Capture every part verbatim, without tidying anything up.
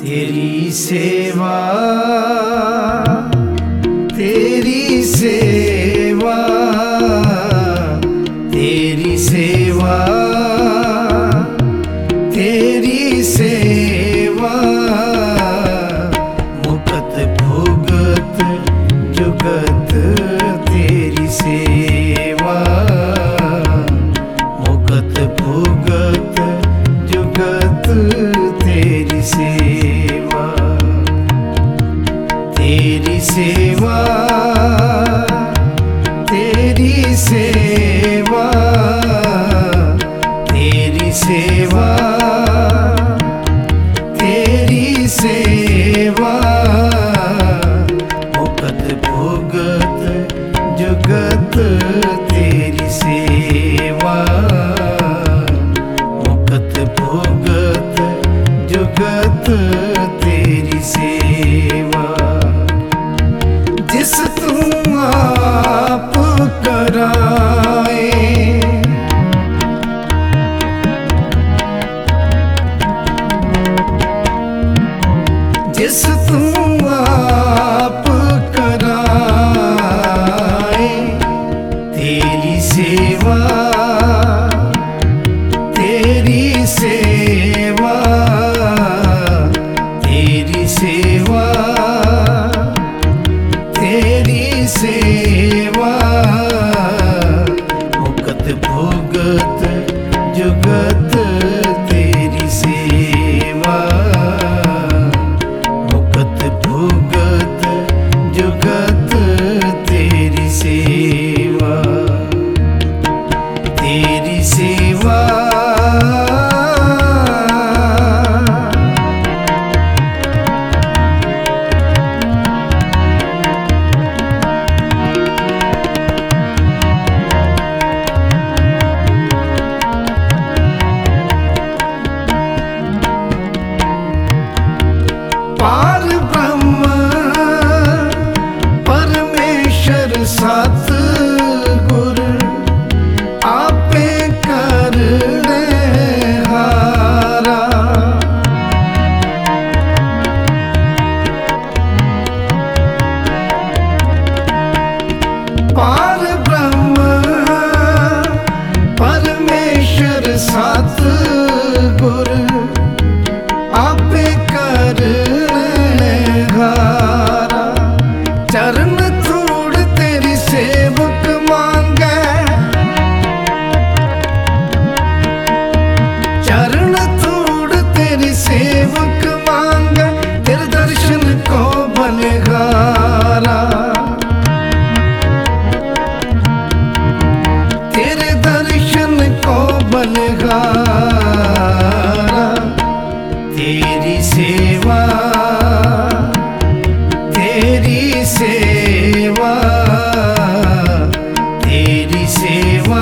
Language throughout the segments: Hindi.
तेरी सेवा तेरी सेवा तेरी सेवा तेरी सेवा मुकत भुगत जुगत तेरी सेवा मुकत भुगत जुगत तेरी सेवा तेरी सेवा तेरी सेवा तेरी सेवा तेरी सेवा मुकत भुगत जुगत तेरी सेवा मुकत भुगत जुगत तेरी सेवा जिस तू आप कराए जिस तू आप कराए तेरी सेवा तेरी सेवा तेरी सेवा तेरी सेवा मुकत भुगत जुगत तेरी सेवा मुकत भुगत जुगत तेरी सेवा तेरी सेवा पार ब्रह्म परमेश्वर सत गुर आपे करने हारा पार ब्रह्म परमेश्वर सत गुर आपे करने हारा चरण धूड़ तेरी सेवक मांगे चरण धूड़ तेरी सेवक मांगे तेरे दर्शन को बलिहारा तेरे दर्शन को बलिहारा तेरी सेवा तेरी सेवा तेरी सेवा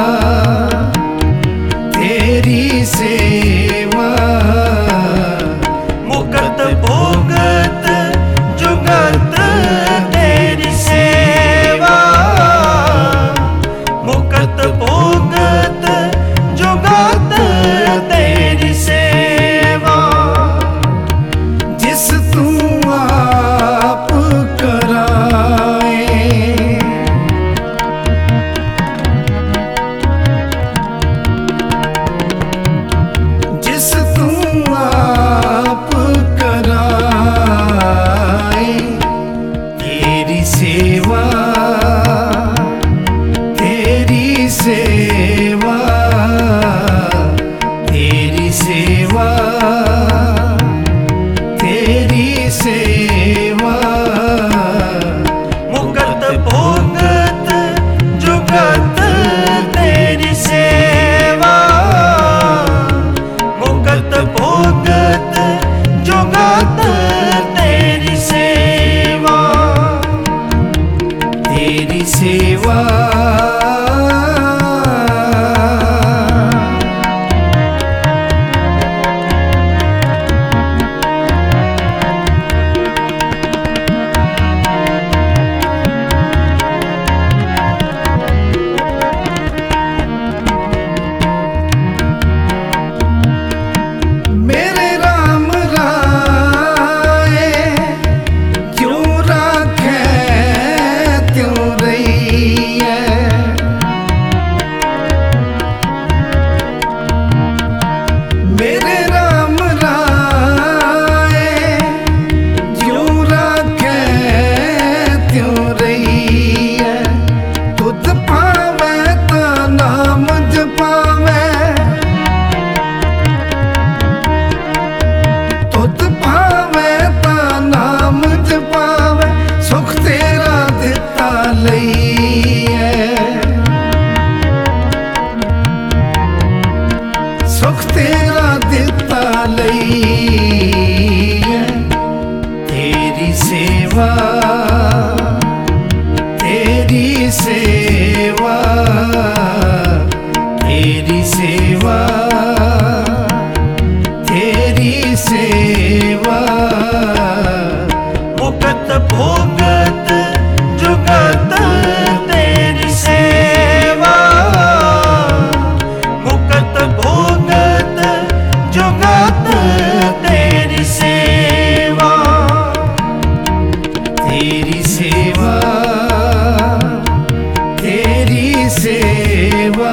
तेरी सेवा मुकत भुगत जुगत तेरी सेवा मुकत भुगत जुगत तेरी सेवा जिस तू आप कराए जिस तू आप कराए तेरी सेवा तेरी सेवा तेरी सेवा तेरी सेवा मुकत भुगत जुगत तेरी सेवा मुकत भुगत जुगत तेरी सेवा तेरी सेवा दिता लईए तेरी सेवा तेरी सेवा तेरी सेवा तेरी सेवा मुकत भोगत जुगत तेरी सेवा मुकत भोगत जुगत तेरी सेवा तेरी सेवा तेरी सेवा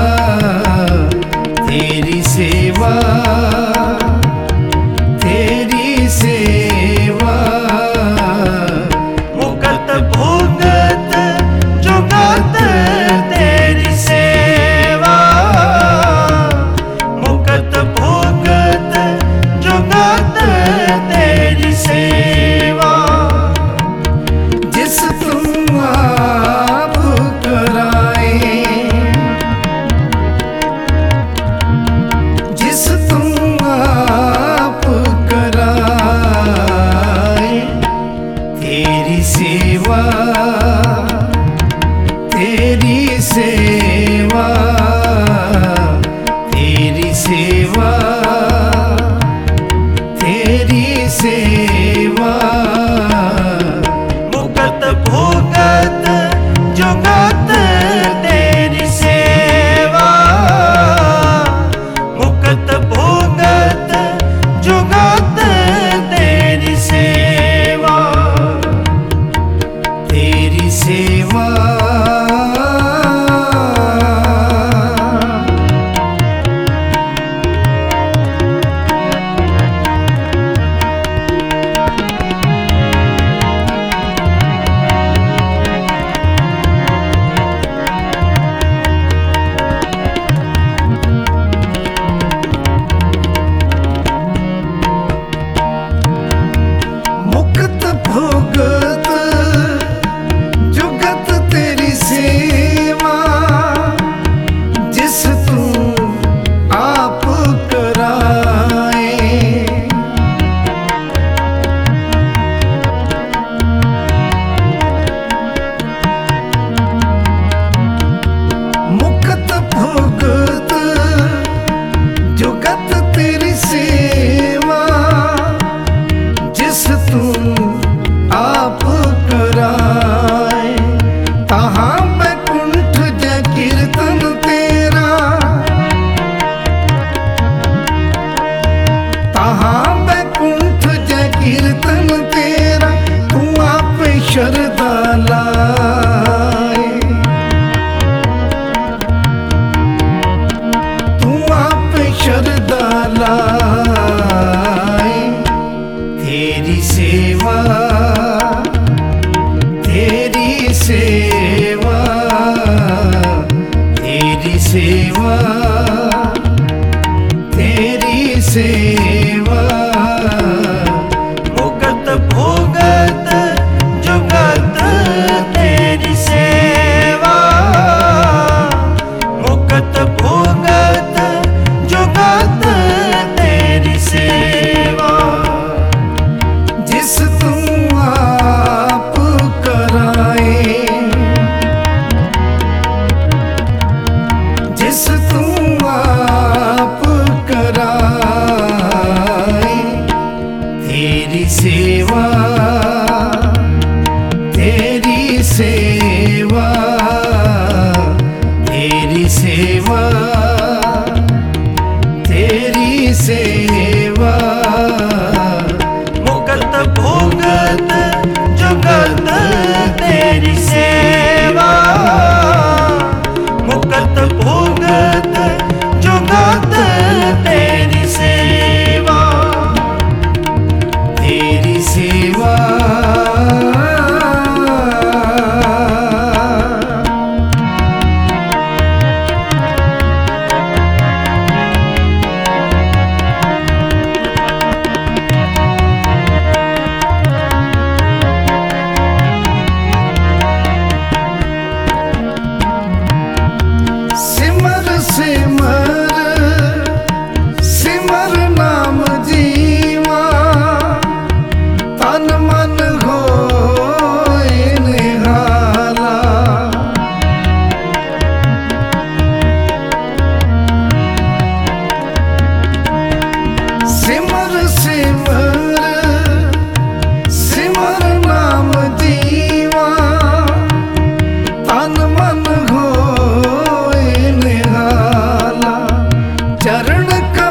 तेरी सेवा तेरी सेवा मुकत भोगत जुगत तेरी सेवा मुकत भोगत जुगत तेरी सेवा जिस तुम आप कराए जिस तुम आप कराए तेरी सेवा तेरी सेवा तेरी सेवा तेरी सेवा मुकत भोगत जुगत तेरी सेवा मुकत भोगत जुगत तेरी सेवा तेरी सेवा मुक्त भोगत जुगत तेरी सेवा जिस तू आप कराए मुक्त भोगत जुगत तेरी सेवा जिस तू आप कराए तहाँ बैकुंठ जय कीर्तन तेरा तहाँ बैकुंठ जय कीर्तन तेरा तू आप शरदा लाए तू आप शरदा लाए तेरी सेवा तेरी सेवा तेरी सेवा तेरी सेवा मुकत भोगत जुगत तेरी सेवा मुकत भोगत जुगत तेरी सेवा जिस तुम आप कराए जिस तुम आप कराए तेरी सेवा तेरी सेवा तेरी सेवा तेरी सेवा मुकत भोगत जुगत तेरी सेवा मुकत भोगत जुगत तेरी सेवा तेरी सेवा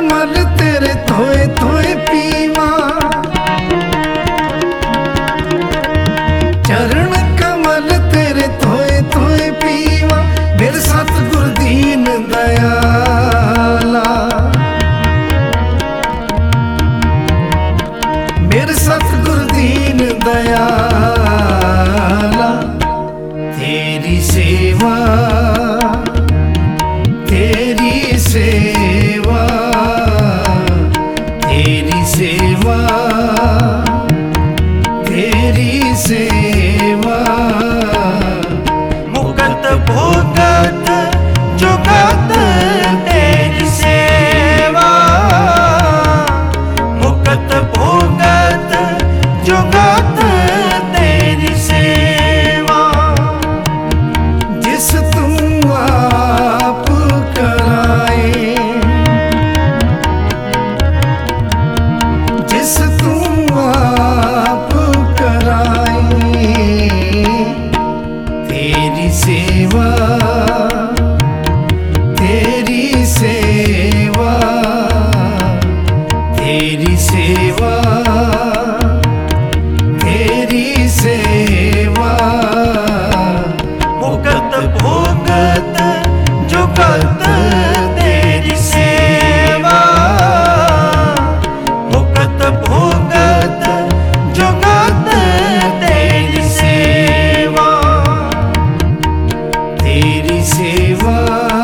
कमल तेरे थोए थोए पीवा, चरण कमल तेरे थोए थोए पीवा, मेरे सतगुर दीन दयाला, मेरे सतगुर दीन दयाला। तेरी सेवा तेरी सेवा तेरी सेवा तेरी सेवा, मुकत भोगत जुगत तेरी सेवा, मुकत भोगत जुगत तेरी सेवा। जिस तू आप कराए, जिस तू आप कराए, तेरी सेवा तेरी सेवा तेरी सेवा तेरी सेवा, मुकत भोगत जुगत तेरी सेवा, मुकत भोगत जुगत तेरी सेवा, तेरी सेवा।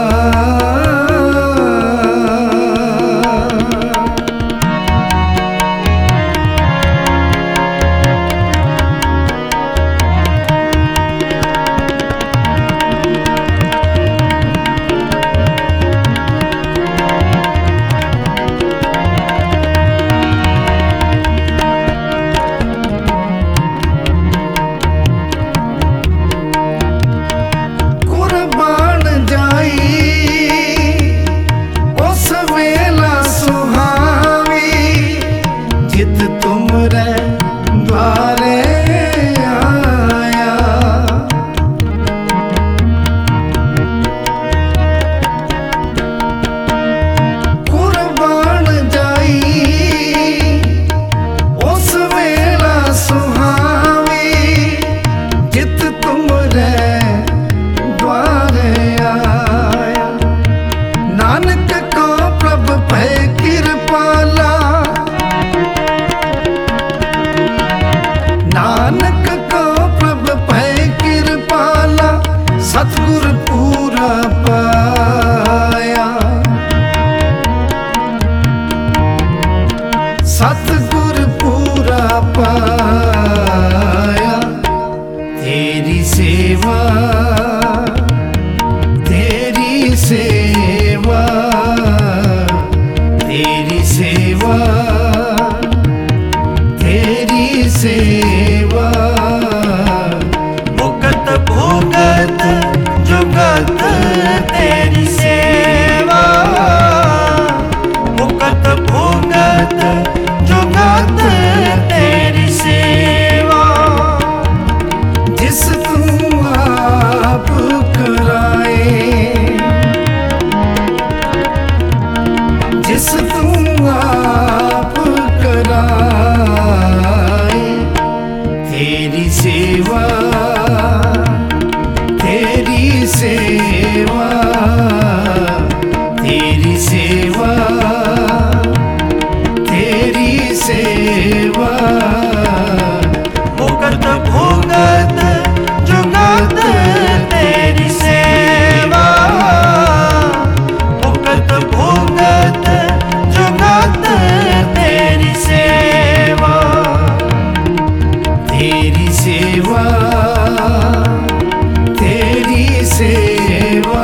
कुर्बान जाई उस वेला सुहावी, जित तुमरे द्वारे आया, कुर्बान जाई उस वेला सुहावी, जित तुमरे द्वारे आया। नानक को प्रभ भय कृपाला, नानक को प्रभ भय कृपाला, सतगुर पूरा पाया, सतगुर पूरा पाया। तेरी सेवा तेरी सेवा तेरी सेवा तेरी सेवा, मुकत भोगत जुगत तेरी सेवा, मुकत भोगत जुगत तेरी सेवा। जिस तू आप कराए, जिस तू आप कराए, तेरी सेवा तेरी सेवा तेरी सेवा तेरी सेवा, मुकत भोगत जुगत तेरी सेवा, मुकत भोगत जुगत तेरी सेवा, तेरी सेवा तेरी सेवा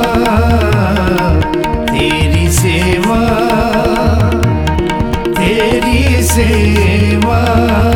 तेरी सेवा तेरी सेवा।